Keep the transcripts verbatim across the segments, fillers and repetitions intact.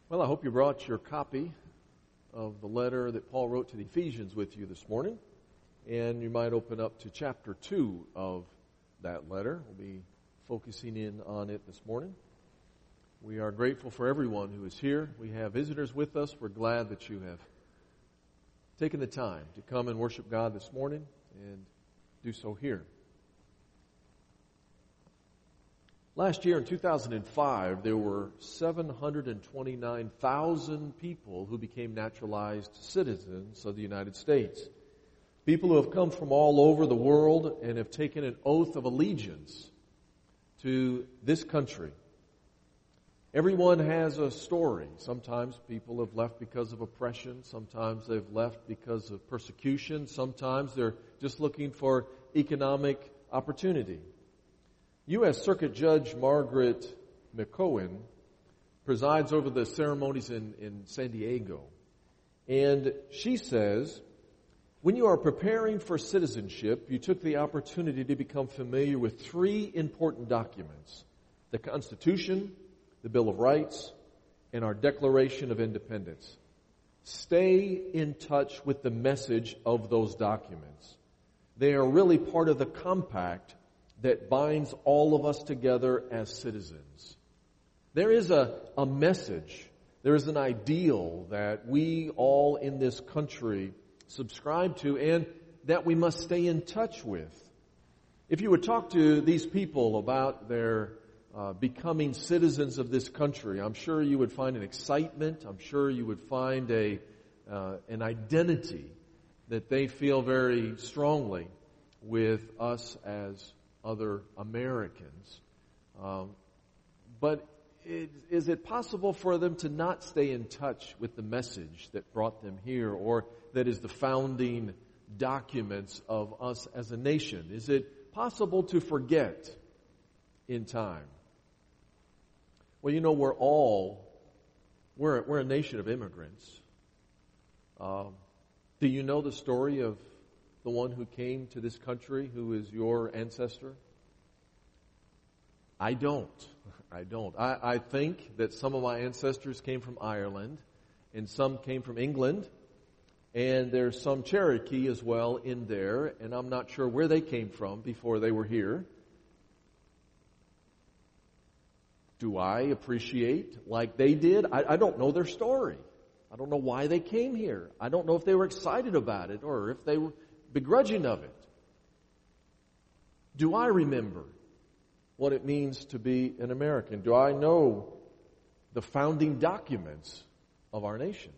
Well, I hope you brought your copy of the letter that Paul wrote to the Ephesians with you this morning. And you might open up to chapter two of that letter. We'll be focusing in on it this morning. We are grateful for everyone who is here. We have visitors with us. We're glad that you have taken the time to come and worship God this morning and do so here. Last year in two thousand five, there were seven hundred twenty-nine thousand people who became naturalized citizens of the United States. People who have come from all over the world and have taken an oath of allegiance to this country. Everyone has a story. Sometimes people have left because of oppression. Sometimes they've left because of persecution. Sometimes they're just looking for economic opportunity. U S Circuit Judge Margaret McCohen presides over the ceremonies in, in San Diego. And she says, when you are preparing for citizenship, you took the opportunity to become familiar with three important documents: the Constitution, the Bill of Rights, and our Declaration of Independence. Stay in touch with the message of those documents. They are really part of the compact that binds all of us together as citizens. There is a, a message, there is an ideal that we all in this country subscribe to and that we must stay in touch with. If you would talk to these people about their uh, becoming citizens of this country, I'm sure you would find an excitement, I'm sure you would find a uh, an identity that they feel very strongly with us as other Americans. Um, but it, is it possible for them to not stay in touch with the message that brought them here, or that is the founding documents of us as a nation? Is it possible to forget in time? Well, you know, we're all, we're, we're a nation of immigrants. Um, do you know the story of the one who came to this country, who is your ancestor? I don't. I don't. I, I think that some of my ancestors came from Ireland, and some came from England, and there's some Cherokee as well in there, and I'm not sure where they came from before they were here. Do I appreciate like they did? I, I don't know their story. I don't know why they came here. I don't know if they were excited about it or if they were begrudging of it. Do I remember what it means to be an American? Do I know the founding documents of our nation?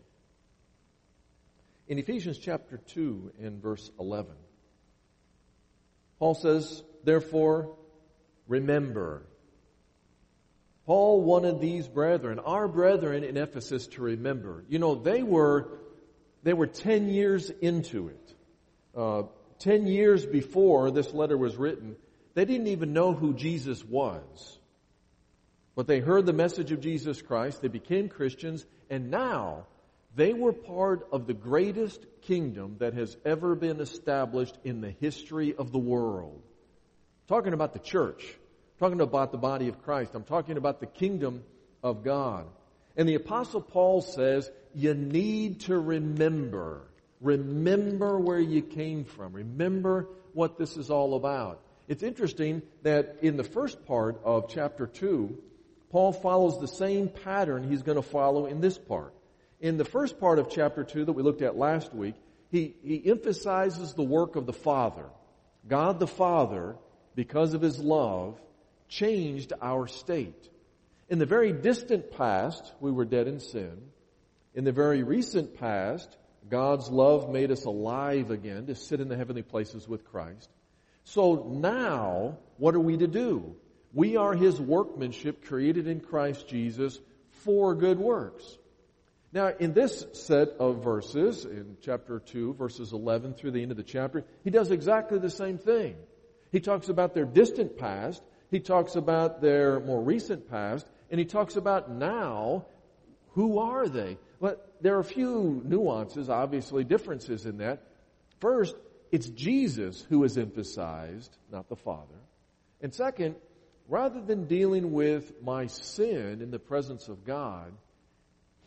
In Ephesians chapter two and verse eleven, Paul says, therefore, remember. Paul wanted these brethren, our brethren in Ephesus, to remember. You know, they were, they were ten years into it. Uh, ten years before this letter was written, they didn't even know who Jesus was. But they heard the message of Jesus Christ, they became Christians, and now they were part of the greatest kingdom that has ever been established in the history of the world. Talking about the church, talking about the body of Christ, I'm talking about the kingdom of God. And the Apostle Paul says, you need to remember. Remember where you came from. Remember what this is all about. It's interesting that in the first part of chapter two, Paul follows the same pattern he's going to follow in this part. In the first part of chapter two that we looked at last week, he, he emphasizes the work of the Father. God the Father, because of His love, changed our state. In the very distant past, we were dead in sin. In the very recent past, God's love made us alive again to sit in the heavenly places with Christ. So now, what are we to do? We are His workmanship created in Christ Jesus for good works. Now, in this set of verses, in chapter two, verses eleven through the end of the chapter, he does exactly the same thing. He talks about their distant past, he talks about their more recent past, and he talks about now, who are they? But there are a few nuances, obviously differences in that. First, it's Jesus who is emphasized, not the Father. And second, rather than dealing with my sin in the presence of God,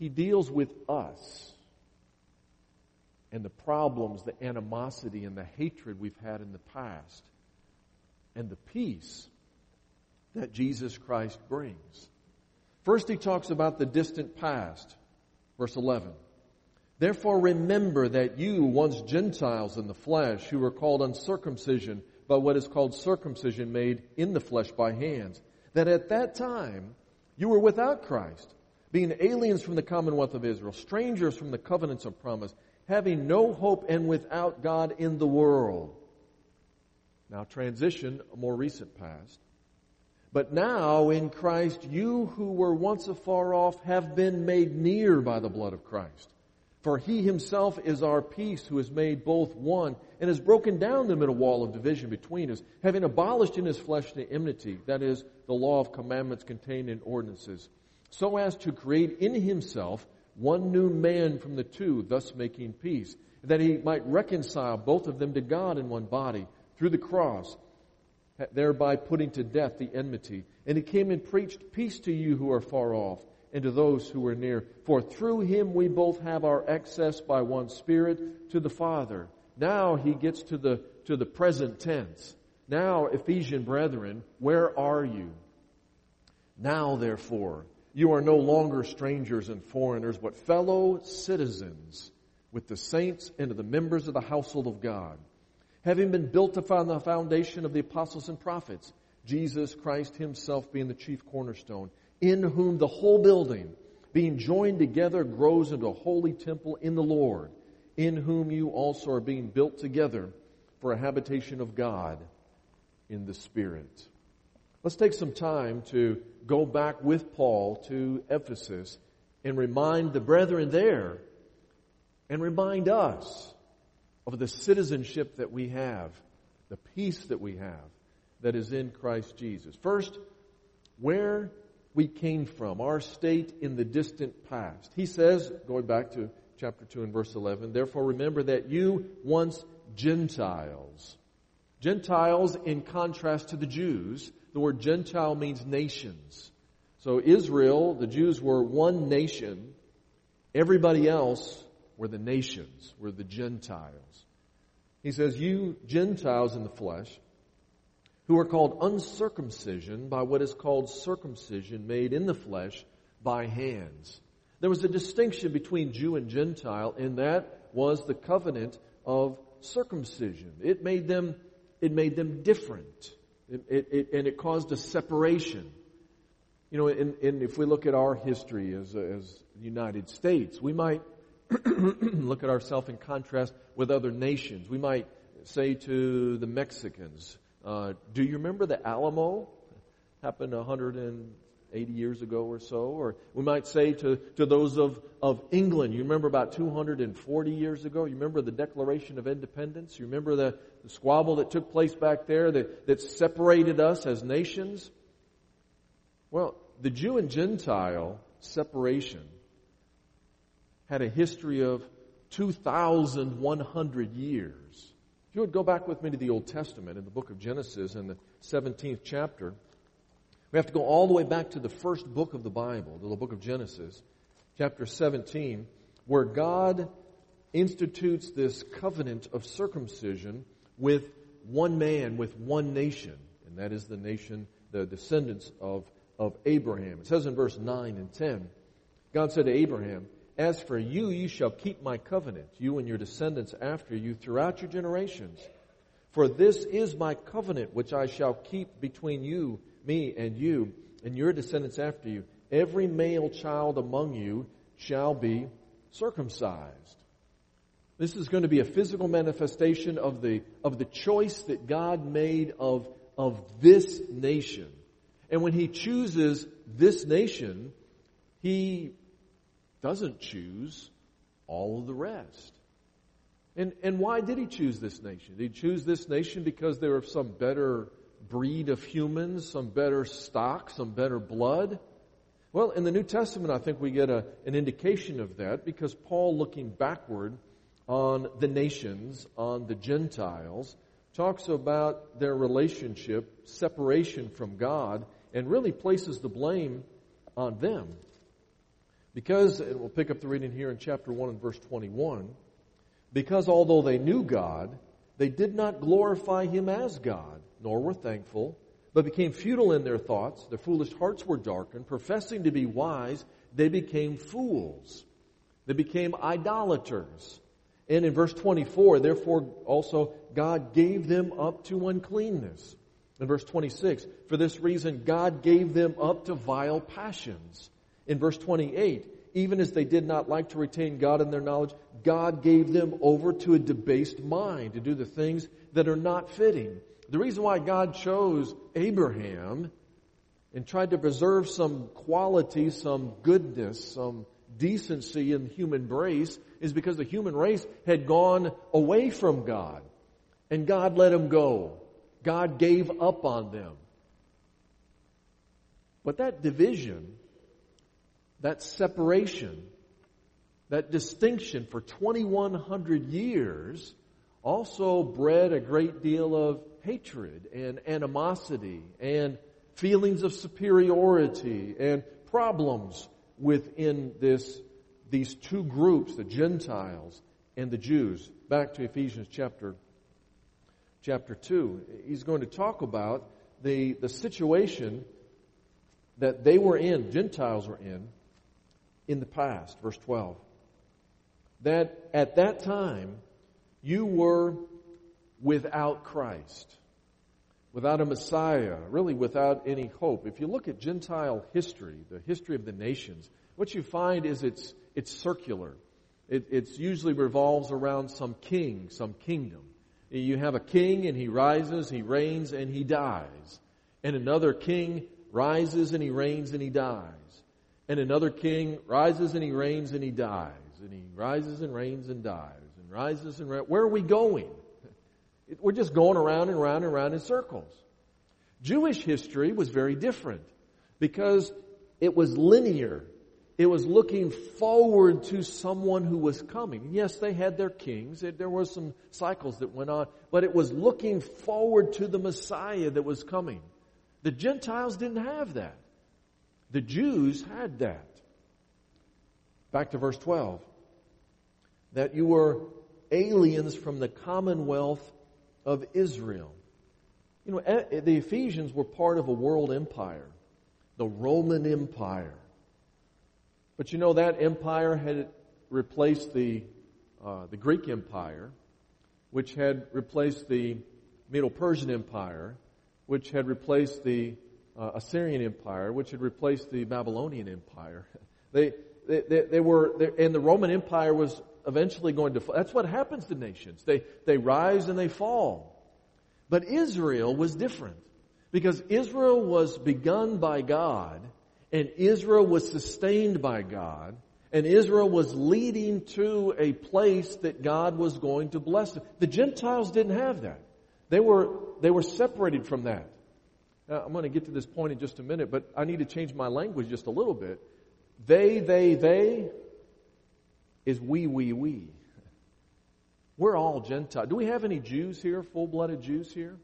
he deals with us and the problems, the animosity, and the hatred we've had in the past, and the peace that Jesus Christ brings. First, he talks about the distant past. Verse eleven. Therefore remember that you, once Gentiles in the flesh, who were called uncircumcision by what is called circumcision made in the flesh by hands, that at that time you were without Christ, being aliens from the commonwealth of Israel, strangers from the covenants of promise, having no hope and without God in the world. Now transition, a more recent past. But now in Christ, you who were once afar off have been made near by the blood of Christ. For he himself is our peace, who has made both one, and has broken down the middle wall of division between us, having abolished in his flesh the enmity, that is, the law of commandments contained in ordinances, so as to create in himself one new man from the two, thus making peace, that he might reconcile both of them to God in one body, through the cross, thereby putting to death the enmity. And he came and preached peace to you who are far off, and to those who are near. For through him we both have our access by one Spirit to the Father. Now he gets to the, to the present tense. Now, Ephesian brethren, where are you? Now, therefore, you are no longer strangers and foreigners, but fellow citizens with the saints and the members of the household of God, having been built upon the foundation of the apostles and prophets, Jesus Christ himself being the chief cornerstone, in whom the whole building, being joined together, grows into a holy temple in the Lord, in whom you also are being built together for a habitation of God in the Spirit. Let's take some time to go back with Paul to Ephesus and remind the brethren there and remind us of the citizenship that we have, the peace that we have that is in Christ Jesus. First, where we came from, our state in the distant past. He says, going back to chapter two and verse eleven, therefore remember that you once Gentiles. Gentiles in contrast to the Jews. The word Gentile means nations. So Israel, the Jews were one nation. Everybody else were the nations, were the Gentiles. He says, you Gentiles in the flesh, who are called uncircumcision by what is called circumcision made in the flesh by hands. There was a distinction between Jew and Gentile, and that was the covenant of circumcision. It made them, it made them different. It, it, it, and it caused a separation. You know, and, and if we look at our history as, as the United States, we might look at ourselves in contrast with other nations. We might say to the Mexicans, uh, do you remember the Alamo? Happened one hundred eighty years ago or so. Or we might say to, to those of, of England, you remember about two hundred forty years ago? You remember the Declaration of Independence? You remember the, the squabble that took place back there that, that separated us as nations? Well, the Jew and Gentile separation had a history of two thousand one hundred years. If you would go back with me to the Old Testament in the book of Genesis in the seventeenth chapter, we have to go all the way back to the first book of the Bible, to the book of Genesis, chapter seventeen, where God institutes this covenant of circumcision with one man, with one nation, and that is the nation, the descendants of, of Abraham. It says in verse nine and ten, God said to Abraham, as for you, you shall keep my covenant, you and your descendants after you throughout your generations. For this is my covenant which I shall keep between you, me and you, and your descendants after you. Every male child among you shall be circumcised. This is going to be a physical manifestation of the, of the choice that God made of, of this nation. And when He chooses this nation, He doesn't choose all of the rest. And, and why did He choose this nation? Did He choose this nation because there are some better breed of humans, some better stock, some better blood? Well, in the New Testament, I think we get a, an indication of that because Paul, looking backward on the nations, on the Gentiles, talks about their relationship, separation from God, and really places the blame on them. Because, and we'll pick up the reading here in chapter one and verse twenty-one, because although they knew God, they did not glorify Him as God, nor were thankful, but became futile in their thoughts. Their foolish hearts were darkened. Professing to be wise, they became fools. They became idolaters. And in verse twenty-four, therefore also God gave them up to uncleanness. In verse twenty-six, for this reason God gave them up to vile passions. In verse twenty-eight, even as they did not like to retain God in their knowledge, God gave them over to a debased mind to do the things that are not fitting. The reason why God chose Abraham and tried to preserve some quality, some goodness, some decency in the human race is because the human race had gone away from God. And God let them go. God gave up on them. But that division, that separation, that distinction for twenty-one hundred years also bred a great deal of hatred and animosity and feelings of superiority and problems within this, these two groups, the Gentiles and the Jews. Back to Ephesians chapter, chapter two. He's going to talk about the, the situation that they were in, Gentiles were in, in the past. Verse twelve. That at that time you were without Christ, without a Messiah, really without any hope. If you look at Gentile history, the history of the nations, what you find is it's it's circular. It it's usually revolves around some king, some kingdom. You have a king and he rises, he reigns, and he dies. And another king rises and he reigns and he dies. And another king rises and he reigns and he dies. And he rises and reigns and dies. And rises and reigns. Where are we going? We're just going around and around and around in circles. Jewish history was very different because it was linear. It was looking forward to someone who was coming. Yes, they had their kings. There were some cycles that went on. But it was looking forward to the Messiah that was coming. The Gentiles didn't have that. The Jews had that. Back to verse twelve. That you were aliens from the commonwealth of Israel. You know, the Ephesians were part of a world empire, the Roman Empire. But you know, that empire had replaced the uh, the Greek Empire, which had replaced the Medo-Persian Empire, which had replaced the uh, Assyrian Empire, which had replaced the Babylonian Empire. They they, they, they were, they, and the Roman Empire was eventually going to fall. That's what happens to nations. They they rise and they fall. But Israel was different because Israel was begun by God and Israel was sustained by God and Israel was leading to a place that God was going to bless them. The Gentiles didn't have that. They were they were separated from that. Now, I'm going to get to this point in just a minute, but I need to change my language just a little bit. They, they, they is we, we, we. We're all Gentiles. Do we have any Jews here, full-blooded Jews here?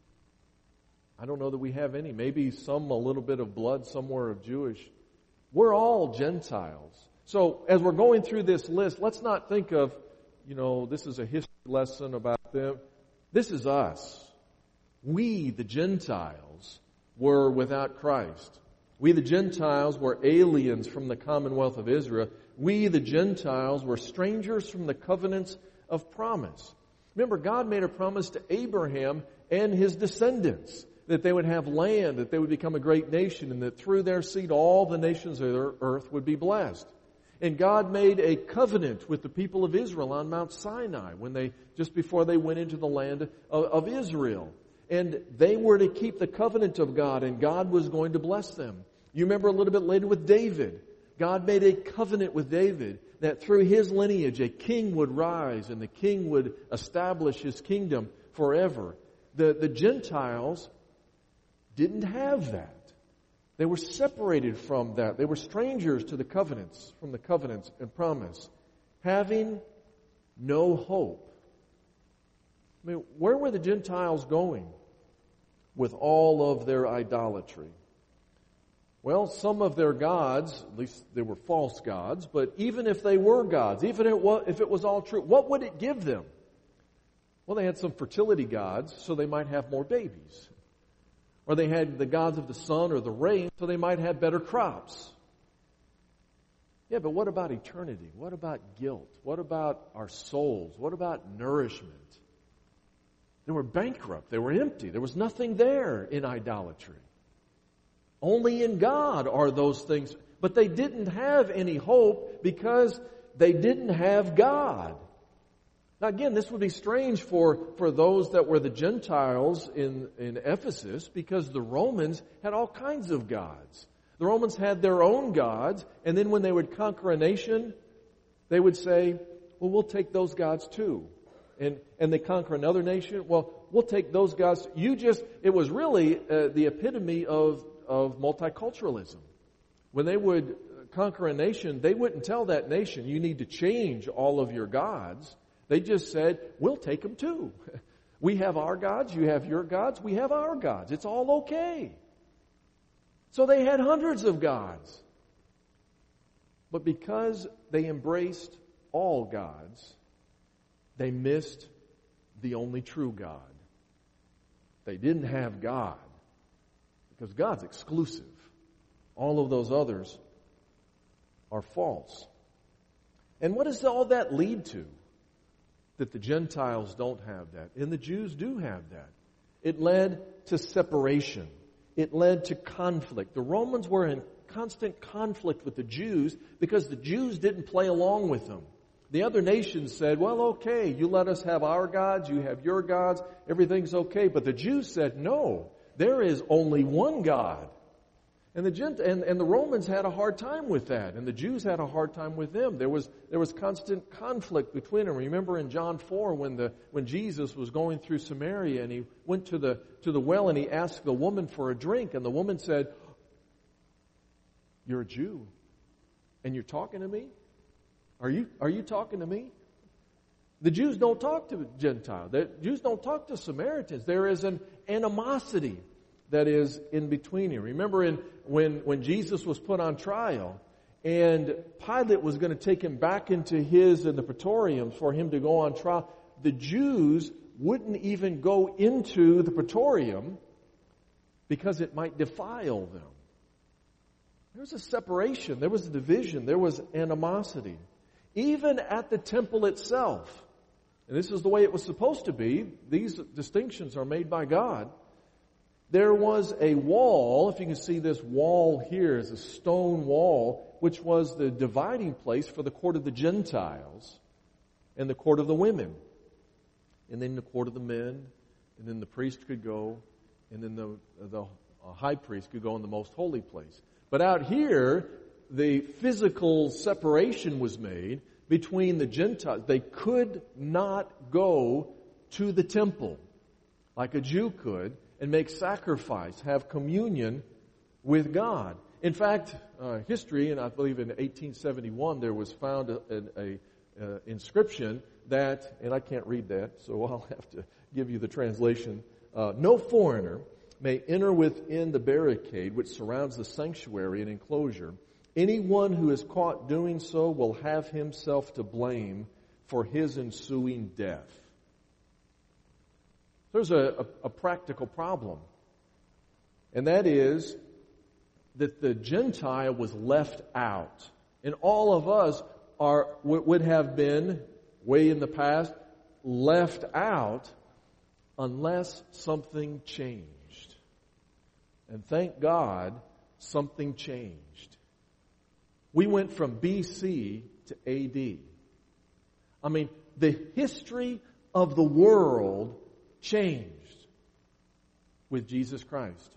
I don't know that we have any. Maybe some, a little bit of blood somewhere of Jewish. We're all Gentiles. So as we're going through this list, let's not think of, you know, this is a history lesson about them. This is us. We, the Gentiles, were without Christ. We, the Gentiles, were aliens from the commonwealth of Israel. We, the Gentiles, were strangers from the covenants of promise. Remember, God made a promise to Abraham and his descendants that they would have land, that they would become a great nation, and that through their seed all the nations of the earth would be blessed. And God made a covenant with the people of Israel on Mount Sinai when they, just before they went into the land of, of Israel. And they were to keep the covenant of God, and God was going to bless them. You remember a little bit later with David. God made a covenant with David that through his lineage a king would rise and the king would establish his kingdom forever. The, the Gentiles didn't have that. They were separated from that. They were strangers to the covenants, from the covenants and promise, having no hope. I mean, where were the Gentiles going with all of their idolatry? Well, some of their gods, at least they were false gods, but even if they were gods, even if it was all true, what would it give them? Well, they had some fertility gods, so they might have more babies. Or they had the gods of the sun or the rain, so they might have better crops. Yeah, but what about eternity? What about guilt? What about our souls? What about nourishment? They were bankrupt. They were empty. There was nothing there in idolatry. Only in God are those things. But they didn't have any hope because they didn't have God. Now again, this would be strange for, for those that were the Gentiles in, in Ephesus, because the Romans had all kinds of gods. The Romans had their own gods, and then when they would conquer a nation, they would say, well, we'll take those gods too. And, and they conquer another nation, well, we'll take those gods. You just, it was really uh, the epitome of, of multiculturalism. When they would conquer a nation, they wouldn't tell that nation, you need to change all of your gods. They just said, we'll take them too. We have our gods, you have your gods, we have our gods. It's all okay. So they had hundreds of gods. But because they embraced all gods, they missed the only true God. They didn't have God because God's exclusive. All of those others are false. And what does all that lead to? That the Gentiles don't have that, and the Jews do have that. It led to separation. It led to conflict. The Romans were in constant conflict with the Jews because the Jews didn't play along with them. The other nations said, well, okay, you let us have our gods, you have your gods, everything's okay. But the Jews said, no, there is only one God. And the Gent- and, and the Romans had a hard time with that, and the Jews had a hard time with them. There was there was constant conflict between them. Remember in John four when the when Jesus was going through Samaria and he went to the to the well and he asked the woman for a drink, and the woman said, "You're a Jew, and you're talking to me? Are you are you talking to me?" The Jews don't talk to Gentiles. The Jews don't talk to Samaritans. There is an animosity that is in between you. Remember in, when, when Jesus was put on trial and Pilate was going to take him back into his, in the praetorium for him to go on trial, the Jews wouldn't even go into the praetorium because it might defile them. There was a separation. There was a division. There was animosity. Even at the temple itself, and this is the way it was supposed to be, these distinctions are made by God. There was a wall, if you can see this wall here is a stone wall, which was the dividing place for the court of the Gentiles and the court of the women. And then the court of the men, and then the priest could go, and then the, the high priest could go in the most holy place. But out here, the physical separation was made between the Gentiles. They could not go to the temple like a Jew could and make sacrifice, have communion with God. In fact, uh, history, and I believe in eighteen seventy-one there was found a, a, a uh, inscription that, and I can't read that, so I'll have to give you the translation. Uh, no foreigner may enter within the barricade which surrounds the sanctuary and enclosure. Anyone who is caught doing so will have himself to blame for his ensuing death. There's a, a, a practical problem, and that is that the Gentile was left out. And all of us are would have been, way in the past, left out unless something changed. And thank God, something changed. We went from B C to A D. I mean, the history of the world changed with Jesus Christ.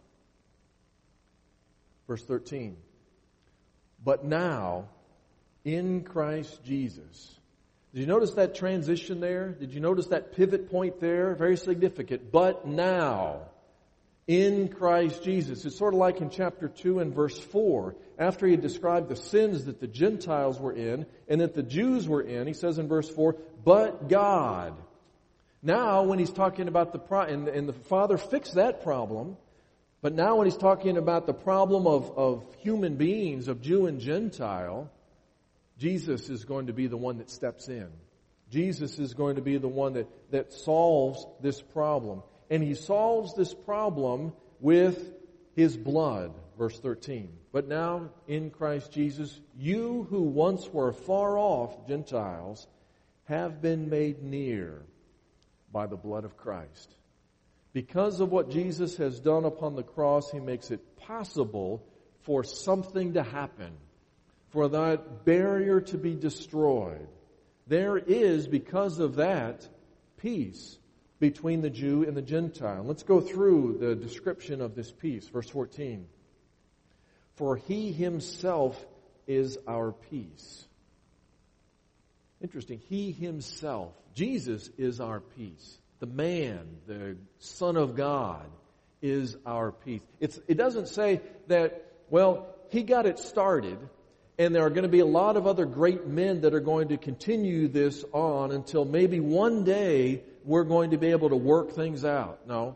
Verse thirteen. But now, in Christ Jesus. Did you notice that transition there? Did you notice that pivot point there? Very significant. But now, in Christ Jesus. It's sort of like in chapter two and verse four. After he had described the sins that the Gentiles were in and that the Jews were in, he says in verse four, but God. Now, when he's talking about the pro- and, and the Father fixed that problem, But now when he's talking about the problem of, of human beings, of Jew and Gentile, Jesus is going to be the one that steps in. Jesus is going to be the one that, that solves this problem. And he solves this problem with his blood. Verse thirteen. But now in Christ Jesus, you who once were far off, Gentiles, have been made near by the blood of Christ. Because of what Jesus has done upon the cross, he makes it possible for something to happen, for that barrier to be destroyed. There is, because of that, peace between the Jew and the Gentile. Let's go through the description of this peace. Verse fourteen. For he himself is our peace. Interesting. He himself. Jesus is our peace. The man, the Son of God, is our peace. It's, it doesn't say that, well, he got it started, and there are going to be a lot of other great men that are going to continue this on until maybe one day we're going to be able to work things out. No.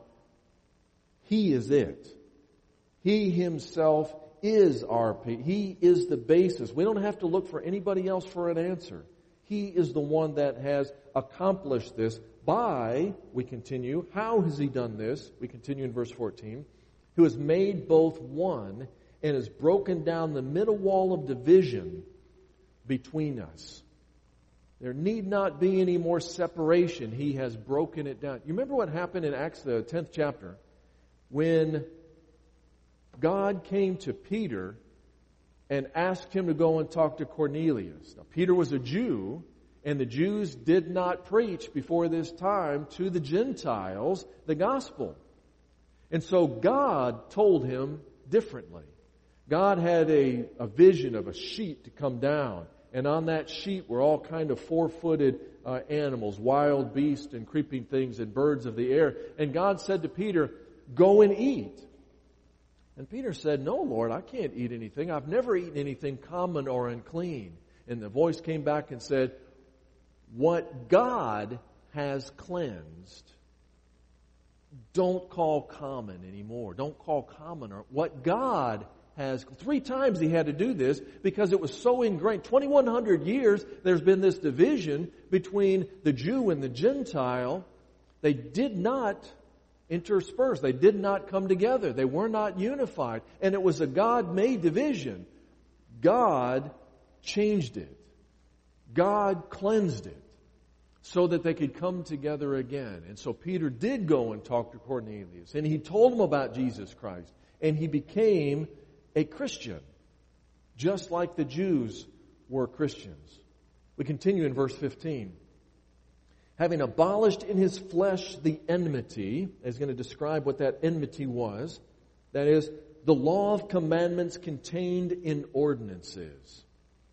He is it. He himself is our peace. He is the basis. We don't have to look for anybody else for an answer. He is the one that has accomplished this by, we continue, how has he done this? We continue in verse fourteen. Who has made both one and has broken down the middle wall of division between us. There need not be any more separation. He has broken it down. You remember what happened in Acts, the tenth chapter, when God came to Peter and asked him to go and talk to Cornelius. Now, Peter was a Jew, and the Jews did not preach before this time to the Gentiles the gospel. And so God told him differently. God had a, a vision of a sheet to come down. And on that sheet were all kind of four-footed uh, animals, wild beasts and creeping things and birds of the air. And God said to Peter, go and eat. And Peter said, no, Lord, I can't eat anything. I've never eaten anything common or unclean. And the voice came back and said, what God has cleansed, don't call common anymore. Don't call common. Or what God has, three times he had to do this because it was so ingrained. twenty-one hundred years there's been this division between the Jew and the Gentile. They did not intersperse. They did not come together. They were not unified. And it was a God-made division. God changed it. God cleansed it so that they could come together again. And so Peter did go and talk to Cornelius. And he told him about Jesus Christ. And he became a Christian, just like the Jews were Christians. We continue in verse fifteen. Having abolished in his flesh the enmity, is going to describe what that enmity was. That is, the law of commandments contained in ordinances.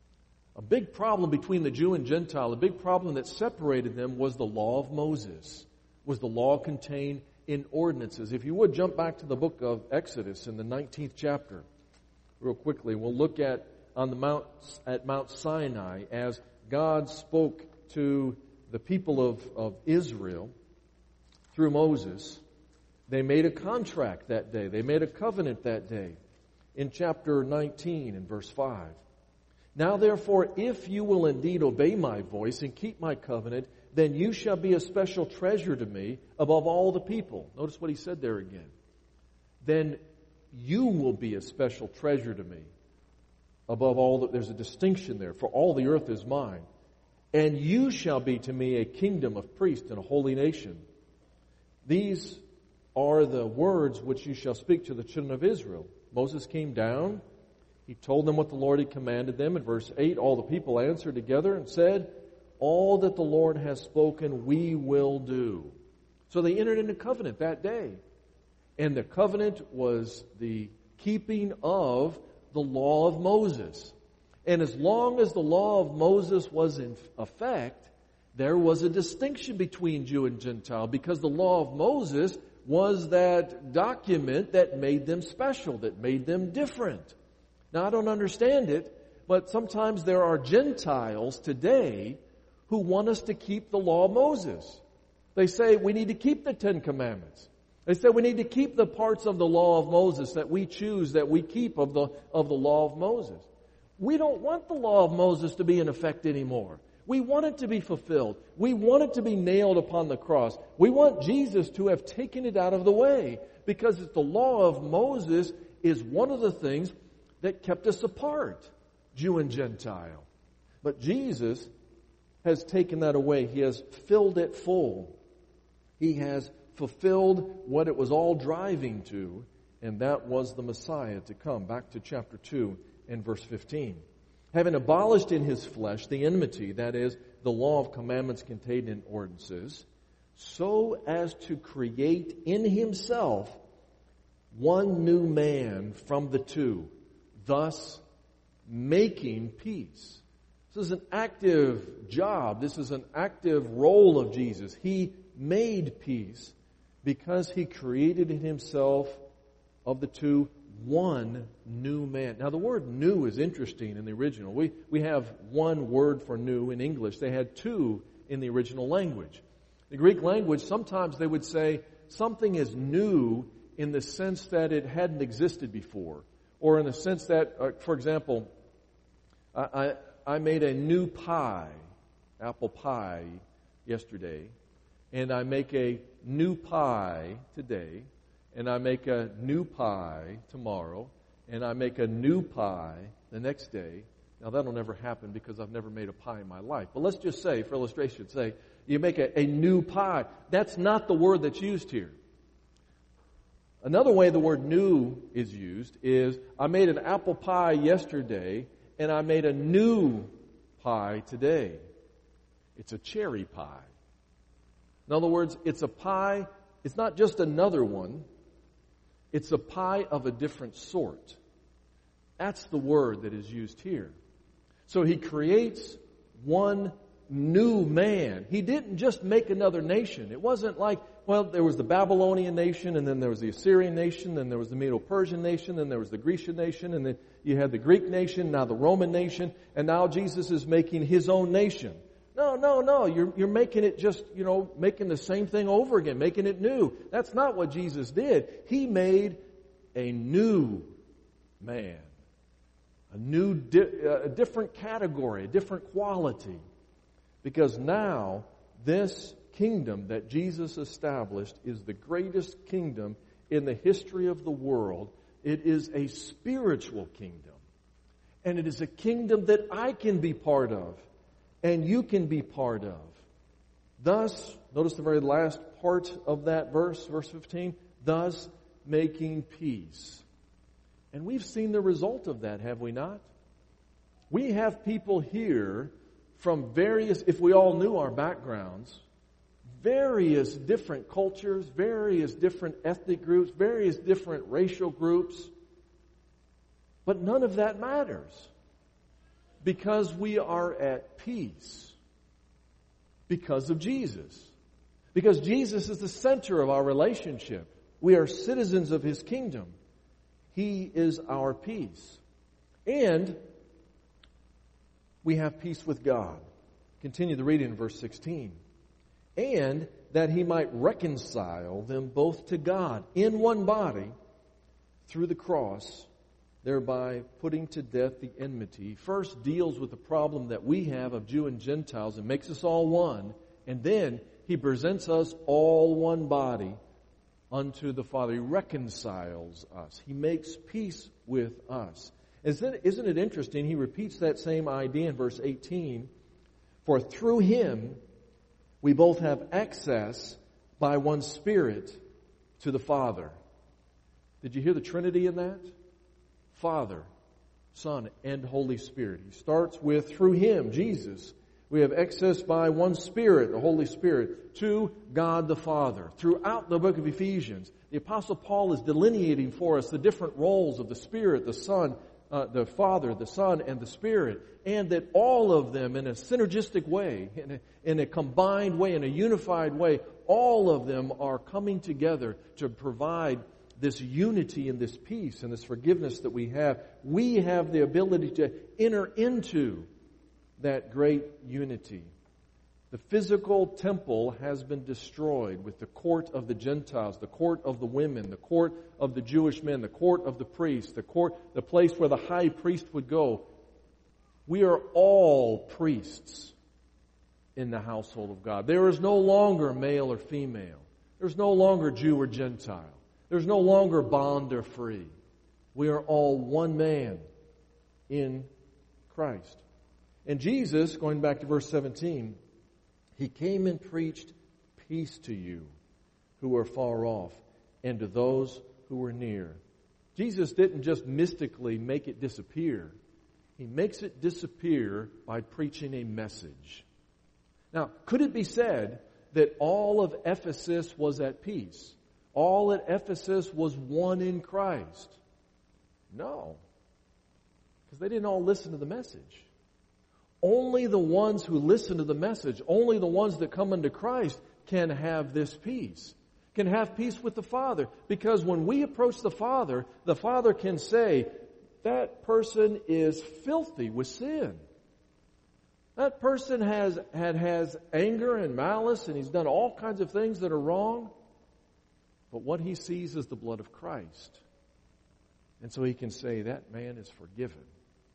A big problem between the Jew and Gentile, a big problem that separated them was the law of Moses, was the law contained in ordinances. If you would jump back to the book of Exodus in the nineteenth chapter, real quickly, we'll look at on the mount at Mount Sinai as God spoke to the people of, of Israel through Moses. They made a contract that day. They made a covenant that day. In chapter nineteen and verse five. Now therefore, if you will indeed obey my voice and keep my covenant, then you shall be a special treasure to me above all the people. Notice what he said there again. Then you will be a special treasure to me above all the, there's a distinction there, for all the earth is mine. And you shall be to me a kingdom of priests and a holy nation. These are the words which you shall speak to the children of Israel. Moses came down. He told them what the Lord had commanded them. In verse eight, all the people answered together and said, all that the Lord has spoken, we will do. So they entered into covenant that day. And the covenant was the keeping of the law of Moses. And as long as the law of Moses was in effect, there was a distinction between Jew and Gentile because the law of Moses was that document that made them special, that made them different. Now, I don't understand it, but sometimes there are Gentiles today who want us to keep the law of Moses. They say we need to keep the Ten Commandments. They said we need to keep the parts of the law of Moses that we choose, that we keep of the, of the law of Moses. We don't want the law of Moses to be in effect anymore. We want it to be fulfilled. We want it to be nailed upon the cross. We want Jesus to have taken it out of the way, because the law of Moses is one of the things that kept us apart, Jew and Gentile. But Jesus has taken that away. He has filled it full. He has fulfilled what it was all driving to, and that was the Messiah to come. Back to chapter two and verse fifteen. Having abolished in his flesh the enmity, that is, the law of commandments contained in ordinances, so as to create in himself one new man from the two, thus making peace. This is an active job. This is an active role of Jesus. He made peace because he created in himself of the two one new man. Now the word new is interesting in the original. We, we have one word for new in English. They had two in the original language. The Greek language, sometimes they would say something is new in the sense that it hadn't existed before. Or in the sense that, uh, for example, I, I, I made a new pie, apple pie, yesterday. And I make a new pie today. And I make a new pie tomorrow. And I make a new pie the next day. Now that'll never happen because I've never made a pie in my life. But let's just say, for illustration, say, you make a, a new pie. That's not the word that's used here. Another way the word new is used is, I made an apple pie yesterday, and I made a new pie today. It's a cherry pie. In other words, it's a pie, it's not just another one, it's a pie of a different sort. That's the word that is used here. So he creates one new man. He didn't just make another nation. It wasn't like, well, there was the Babylonian nation, and then there was the Assyrian nation, then there was the Medo-Persian nation, then there was the Grecian nation, and then you had the Greek nation, now the Roman nation, and now Jesus is making his own nation. No, no, no. You're, you're making it just, you know, making the same thing over again, making it new. That's not what Jesus did. He made a new man. A new, di- a different category, a different quality. Because now, this kingdom that Jesus established is the greatest kingdom in the history of the world. It is a spiritual kingdom. And it is a kingdom that I can be part of. And you can be part of. Thus, notice the very last part of that verse, verse fifteen, thus making peace. And we've seen the result of that, have we not? We have people here from various, if we all knew our backgrounds, various different cultures, various different ethnic groups, various different racial groups. But none of that matters. Because we are at peace. Because of Jesus. Because Jesus is the center of our relationship. We are citizens of his kingdom. He is our peace. And we have peace with God. Continue the reading in verse sixteen. And that he might reconcile them both to God in one body through the cross, thereby putting to death the enmity. First deals with the problem that we have of Jew and Gentiles and makes us all one. And then he presents us all one body unto the Father. He reconciles us. He makes peace with us. Isn't it, isn't it interesting? He repeats that same idea in verse eighteen. For through him we both have access by one Spirit to the Father. Did you hear the Trinity in that? Father, Son, and Holy Spirit. He starts with through him, Jesus. We have access by one Spirit, the Holy Spirit, to God the Father. Throughout the book of Ephesians, the Apostle Paul is delineating for us the different roles of the Spirit, the Son, uh, the Father, the Son, and the Spirit. And that all of them in a synergistic way, in a, in a combined way, in a unified way, all of them are coming together to provide this unity and this peace and this forgiveness that we have. We have the ability to enter into that great unity. The physical temple has been destroyed with the court of the Gentiles, the court of the women, the court of the Jewish men, the court of the priests, the court, the place where the high priest would go. We are all priests in the household of God. There is no longer male or female. There's no longer Jew or Gentile. There's no longer bond or free. We are all one man in Christ. And Jesus, going back to verse seventeen, He came and preached peace to you who are far off and to those who were near. Jesus didn't just mystically make it disappear. He makes it disappear by preaching a message. Now, could it be said that all of Ephesus was at peace? All at Ephesus was one in Christ? No. Because they didn't all listen to the message. Only the ones who listen to the message, only the ones that come into Christ can have this peace, can have peace with the Father. Because when we approach the Father, the Father can say, that person is filthy with sin. That person has, had, has anger and malice, and he's done all kinds of things that are wrong. But what he sees is the blood of Christ. And so he can say, that man is forgiven.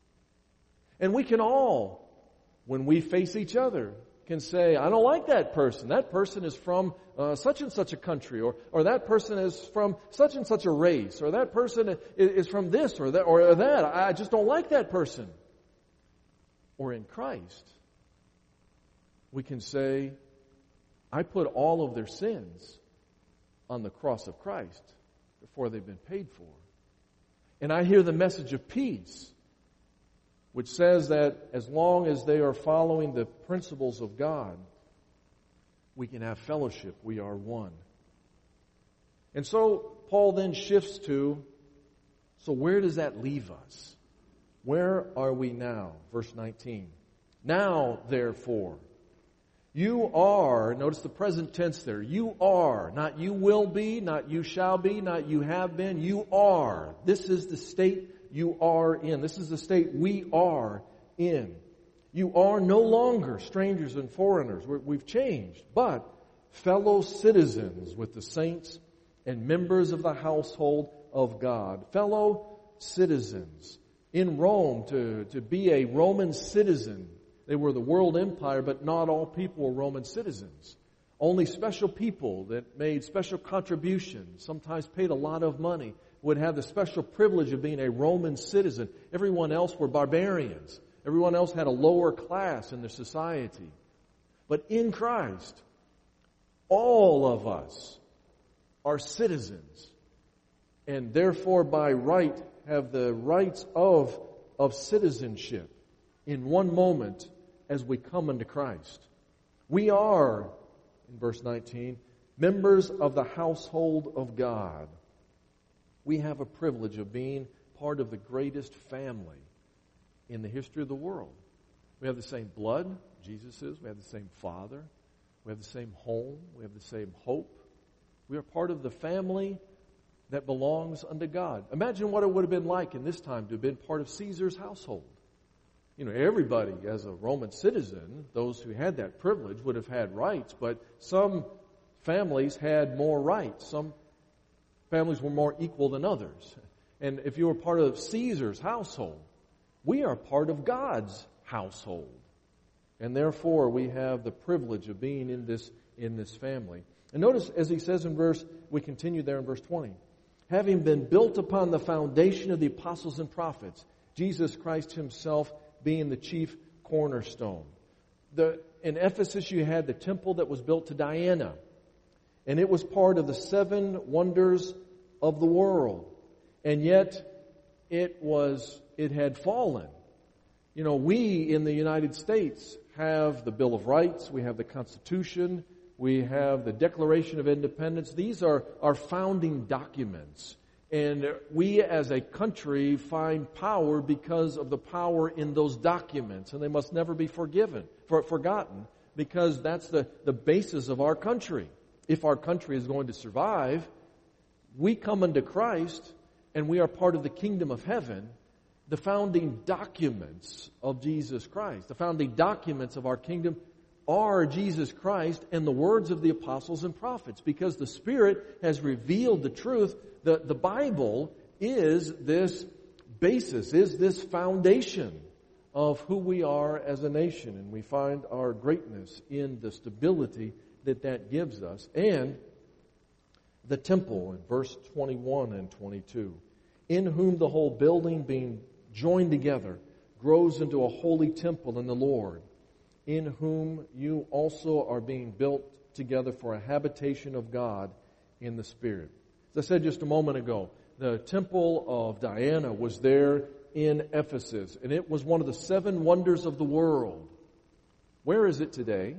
And we can all, when we face each other, can say, I don't like that person. That person is from uh, such and such a country, or or that person is from such and such a race, or that person is, is from this or that or that. I just don't like that person. Or in Christ, we can say, I put all of their sins on the cross of Christ before they've been paid for. And I hear the message of peace, which says that as long as they are following the principles of God, we can have fellowship. We are one. And so Paul then shifts to, so where does that leave us? Where are we now? Verse nineteen. Now, therefore, you are, notice the present tense there, you are, not you will be, not you shall be, not you have been, you are. This is the state you are in. This is the state we are in. You are no longer strangers and foreigners. We're, we've changed, but fellow citizens with the saints and members of the household of God. Fellow citizens. In Rome, to, to be a Roman citizen, they were the world empire, but not all people were Roman citizens. Only special people that made special contributions, sometimes paid a lot of money, would have the special privilege of being a Roman citizen. Everyone else were barbarians. Everyone else had a lower class in their society. But in Christ, all of us are citizens, and therefore by right have the rights of, of citizenship in one moment as we come into Christ. We are, in verse nineteen, members of the household of God. We have a privilege of being part of the greatest family in the history of the world. We have the same blood, Jesus is. We have the same Father. We have the same home. We have the same hope. We are part of the family that belongs unto God. Imagine what it would have been like in this time to have been part of Caesar's household. You know, everybody as a Roman citizen, those who had that privilege would have had rights, but some families had more rights. Some families were more equal than others. And if you were part of Caesar's household, we are part of God's household. And therefore, we have the privilege of being in this, in this family. And notice, as he says in verse, we continue there in verse twenty, having been built upon the foundation of the apostles and prophets, Jesus Christ himself being the chief cornerstone. The, in Ephesus, you had the temple that was built to Diana, and it was part of the seven wonders of the world. And yet, it was, it had fallen. You know, we in the United States have the Bill of Rights, we have the Constitution, we have the Declaration of Independence. These are our founding documents. And we as a country find power because of the power in those documents. And they must never be forgiven, for, forgotten, because that's the, the basis of our country. If our country is going to survive, we come unto Christ and we are part of the kingdom of heaven, the founding documents of Jesus Christ. The founding documents of our kingdom are Jesus Christ and the words of the apostles and prophets, because the Spirit has revealed the truth. The, the Bible is this basis, is this foundation of who we are as a nation, and we find our greatness in the stability that that gives us. And the temple in verse twenty-one and twenty-two, in whom the whole building being joined together grows into a holy temple in the Lord, in whom you also are being built together for a habitation of God in the Spirit. As I said just a moment ago, the temple of Diana was there in Ephesus, and it was one of the seven wonders of the world. Where is it today?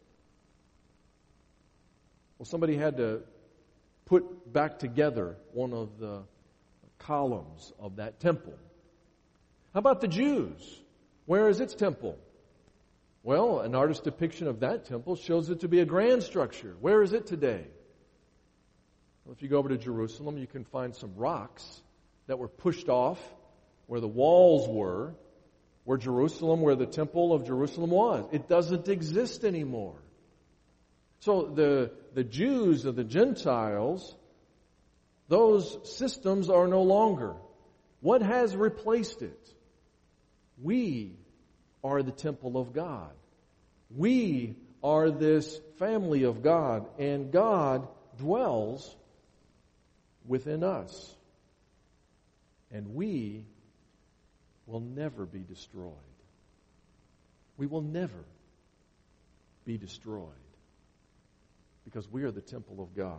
Well, somebody had to put back together one of the columns of that temple. How about the Jews? Where is its temple? Well, an artist's depiction of that temple shows it to be a grand structure. Where is it today? Well, if you go over to Jerusalem, you can find some rocks that were pushed off where the walls were, where Jerusalem, where the temple of Jerusalem was. It doesn't exist anymore. So the, the Jews of the Gentiles, those systems are no longer. What has replaced it? We are the temple of God. We are this family of God, and God dwells within us. And we will never be destroyed. We will never be destroyed because we are the temple of God.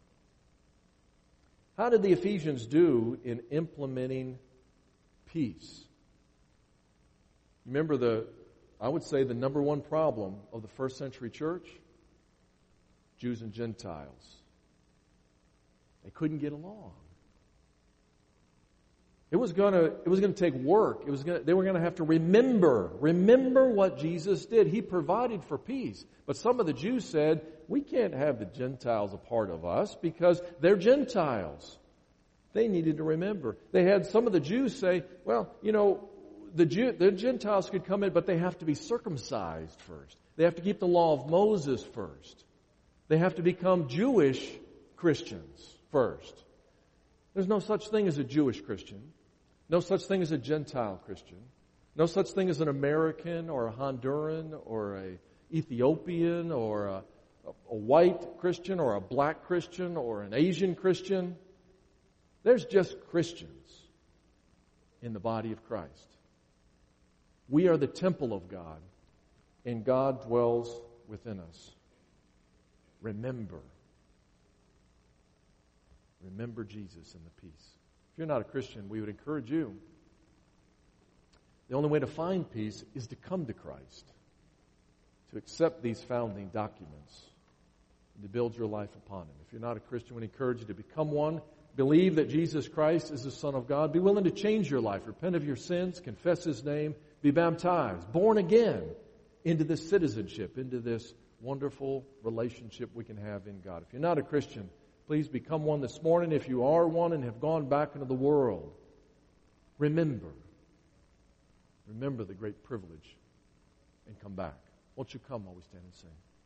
How did the Ephesians do in implementing peace? Remember the, I would say the number one problem of the first century church? Jews and Gentiles. They couldn't get along. It was gonna, it was gonna take work. It was gonna, they were gonna have to remember, remember what Jesus did. He provided for peace. But some of the Jews said, we can't have the Gentiles a part of us because they're Gentiles. They needed to remember. They had some of the Jews say, well, you know, the, Jew, the Gentiles could come in, but they have to be circumcised first. They have to keep the law of Moses first. They have to become Jewish Christians first. There's no such thing as a Jewish Christian. No such thing as a Gentile Christian. No such thing as an American or a Honduran or a Ethiopian or a, a white Christian or a black Christian or an Asian Christian. There's just Christians in the body of Christ. We are the temple of God, and God dwells within us. Remember. Remember Jesus and the peace. If you're not a Christian, we would encourage you. The only way to find peace is to come to Christ, to accept these founding documents, and to build your life upon Him. If you're not a Christian, we would encourage you to become one. Believe that Jesus Christ is the Son of God. Be willing to change your life. Repent of your sins. Confess His name. Be baptized. Born again into this citizenship, into this wonderful relationship we can have in God. If you're not a Christian, please become one this morning. If you are one and have gone back into the world, remember. Remember the great privilege and come back. Won't you come while we stand and sing?